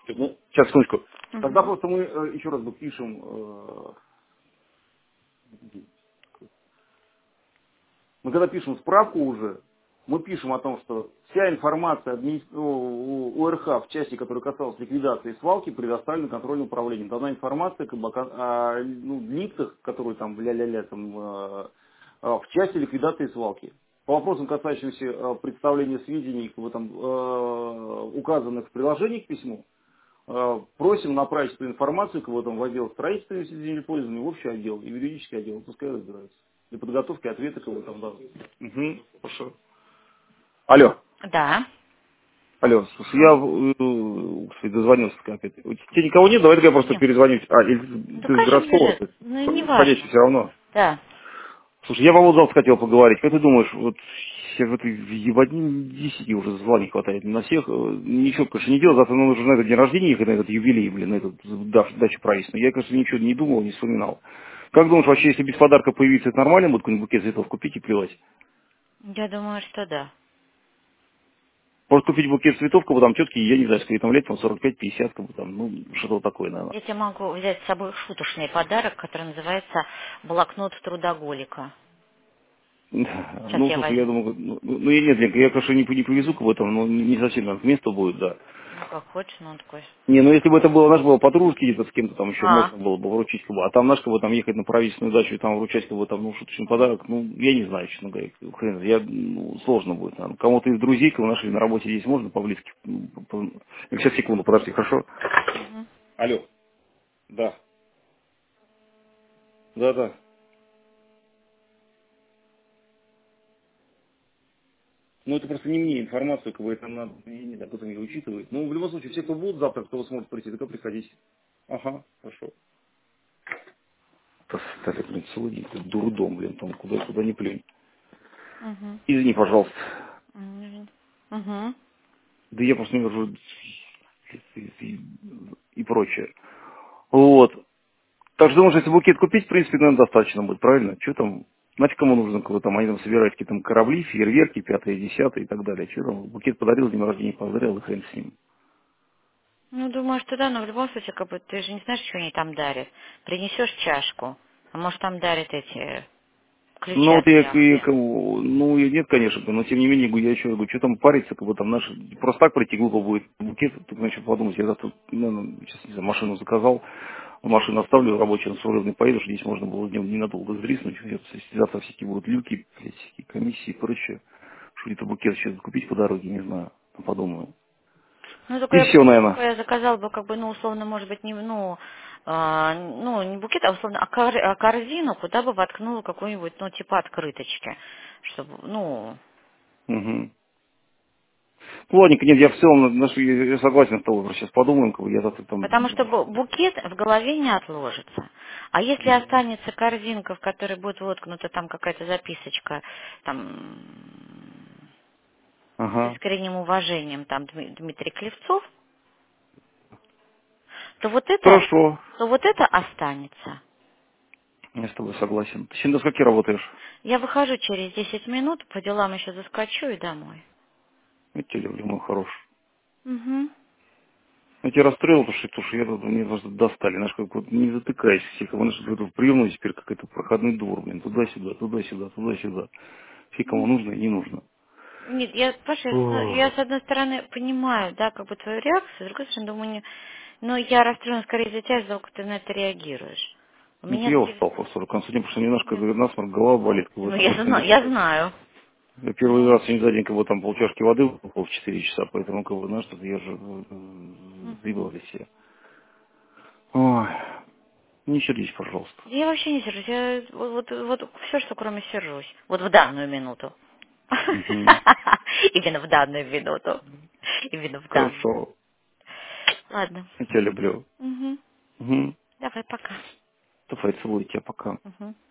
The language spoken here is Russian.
Ну, сейчас, секундочку. Тогда Угу. просто мы еще раз пишем, мы когда пишем справку уже, мы пишем о том, что вся информация ОРХ в части, которая касалась ликвидации свалки, предоставлена контрольному управлению. Дана информация как бы, о лифтах, которые там ля-ля-ля, там, в части ликвидации свалки. По вопросам, касающимся представления сведений, как бы, там, указанных в приложении к письму, просим направить эту информацию к в отдел строительства и землепользования, в общий отдел и в юридический отдел, пускай разбираются. Для подготовки ответа кого там да. Угу, хорошо. Алло. Да. Алло, слушай, Слушаю. кстати, дозвонился опять. У тебя никого нет, давай я просто Нет. перезвоню. Или Да, ты с конечно, городского, держит. то есть, Ну, не входящий важно. все равно. Да. Слушай, я по поводу завтра хотел поговорить. Как ты думаешь, вот я в этой ебанине 10 уже званий хватает на всех. Ничего, конечно, не делал. Завтра нам нужно на этот день рождения ехать, на этот юбилей, блин, на эту дачу правительственную. Я, конечно, ничего не думал, не вспоминал. Как думаешь, вообще, если без подарка появиться, это нормально будет какой-нибудь букет цветов купить и плевать? Я думаю, что да. Просто купить букет цветов, как бы там тетки, я не знаю, сколько там лет, там 45-50, как бы там, ну, что-то вот такое, наверное. Я тебе могу взять с собой шуточный подарок, который называется блокнот трудоголика. Да. Сейчас Ну, я слушай, я возьму. думаю, я нет, Ленка, я, конечно, не повезу к этом, но не совсем наверное, к месту будет, да. Ну, как хочешь, ну, он такой. Не, ну если бы это было, наш было по-дружески где-то с кем-то там еще А. можно было бы вручить, как бы, а там наш как бы там ехать на правительственную дачу и там вручать как бы там, ну, шуточный Мгм. подарок, ну, я не знаю, честно говоря, хрен, сложно будет, наверное. Кому-то из друзей, кого нашли на работе здесь можно по-близки, сейчас, секунду, подожди, хорошо? Мгм. Алло, да, да. Ну, это просто не мне информацию, как бы это надо, я не знаю, кто-то не учитывает. Ну, в любом случае, все, кто будут завтра, кто сможет прийти, только приходите. Ага, хорошо. Стали, блин, целый день, как дурдом, блин, там куда не плюнь. Мгм. Извини, пожалуйста. Мгм. Мгм. Да я просто не вижу и прочее. Вот. Так что, думаешь, если букет купить, в принципе, наверное, достаточно будет, правильно? Что там? Нафиг кому нужно, кого там, они там собирают какие-то там корабли, фейерверки, пятое, десятое и так далее. Что там? Букет подарил, с днем рождения поздравил, и хрен с ним. Ну, думаю, что да, но в любом случае, как бы, ты же не знаешь, что они там дарят. Принесешь чашку, а может, там дарят эти ключи Ну вот от яхты. нет, конечно, но тем не менее, я еще говорю, что там париться, как бы там наши, просто так прийти глупо будет букет, так начал подумать, я завтра, сейчас не знаю, машину заказал, машину оставлю рабочую, на служебный поеду, что здесь можно было днем ненадолго сдриснуть, если завтра всякие будут люки, блядь, всякие комиссии и прочее, что где-то букет сейчас купить по дороге, не знаю, подумаю. Ну, только И я все, боюсь, наверное. что я заказал бы, как бы, ну, условно, может быть, не, ну, ну, не букет, а условно, корзину, куда бы воткнула какую-нибудь, ну, типа открыточки, чтобы, ну, Угу. Ну, ладненько, нет, я в целом, я согласен с тобой, сейчас подумаем, как бы я завтра там. потому что букет в голове не отложится. А если останется корзинка, в которой будет воткнута там какая-то записочка, там, с Ага, искренним уважением, там, Дмитрий Клевцов, хорошо, то вот это останется. я с тобой согласен. Ты сегодня до скольки работаешь? Я выхожу через 10 минут, по делам еще заскочу и домой. Я тебя люблю, мой хороший. Угу. Я тебя расстроил, потому что я тут, мне просто достали, знаешь, как вот не затыкаясь всех, знаешь, это в приемную теперь какой-то проходной двор, блин, туда-сюда, туда-сюда, туда-сюда. Все, кому нужно и не нужно. Нет, Паша, я с Ох. одной стороны понимаю, да, как бы твою реакцию, с другой стороны думаю, но я расстроена скорее за тебя, из-за того, как ты на это реагируешь. У Ну, меня я таких... устал просто к концу дня, потому что немножко насморк, голова болит, как бы Ну, там просто я знаю. я первый Ну, раз сегодня за день, как бы там полчашки воды выпил в 4 часа, поэтому, как бы, знаешь, что я же мгм. заебал для себя. Ой, не сердись, пожалуйста. Я вообще не сержусь. Я вот все, что кроме сержусь. Вот в данную минуту. Угу. Именно в данную минуту. Именно в данную. Хорошо. Ладно. Я тебя люблю. Угу. Угу. Давай, пока. Давай, целую тебя, пока. Угу.